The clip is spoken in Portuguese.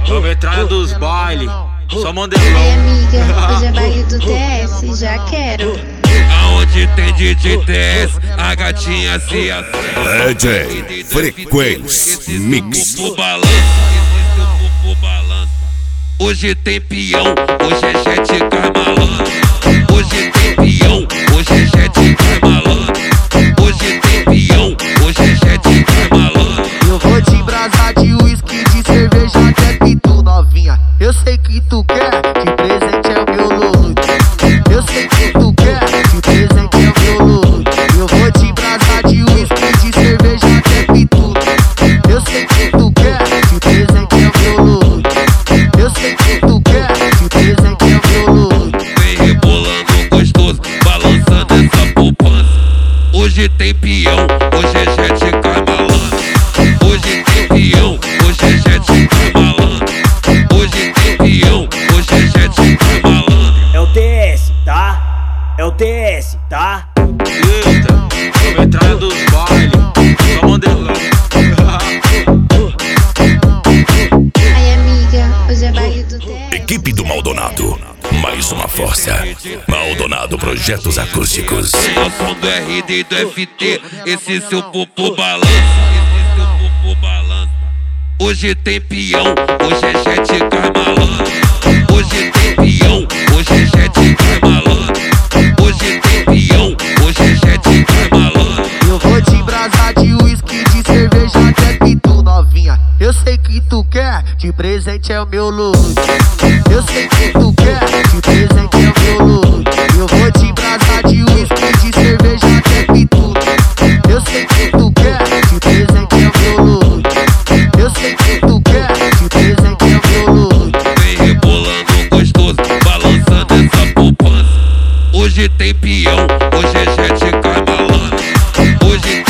Vamos entrar dos baile, só Ai modelão. amiga, hoje é baile do TS, já quero. Aonde tem DJ TS, a gatinha se acelera. DJ Frequência Mix. Esse popo balança. Hoje tem peão, hoje é jet cai malandro. Hoje tem peão, hoje é jet cai malandro. Hoje tem peão, hoje é jet cai malandro. Eu vou te embrasar de uísque, de cerveja até pitu novinha. Eu sei que tu quer, de presente é o meu lolo. Eu sei que tu quer, de presente é o meu lolo. Eu vou te embrasar de uísque, de cerveja até pitu. Eu sei que tu quer, de presente é o meu lolo. Eu sei que tu quer, de presente é o meu lolo. Vem rebolando gostoso, balançando essa poupança. Hoje tem peão, hoje é jet cai malandro. Hoje tem peão, hoje é jet cai malandro. Hoje tem peão, hoje é jet cai malandro. É o TS, tá? É o TS, tá? Eita, vamos entrar dos baile, só modelão. Ai amiga, hoje é baile do TS. Equipe do Maldonado. Mais uma força. Maldonado Projetos Acústicos. Tem o som do RD e do FT, esse seu popo balança. Esse seu popo balança. Hoje tem peão, hoje é jet cai malandro. Hoje tem peão, hoje é jet cai malandro. Hoje tem peão, hoje é jet cai malandro. Eu vou te embrasar de uísque, de cerveja até pitu novinha. Eu sei que tu quer, de presente é o meu lolo. Eu sei que tu quer, de presente é o meu lolo. Eu vou te embrasar de uísque, de cerveja até pitu. Eu sei que tu quer, de presente é o meu lolo. Eu sei que tu quer, de presente é o meu lolo. Vem rebolando gostoso, balançando essa poupança. Hoje tem peão, hoje é jet cai malandro. Hoje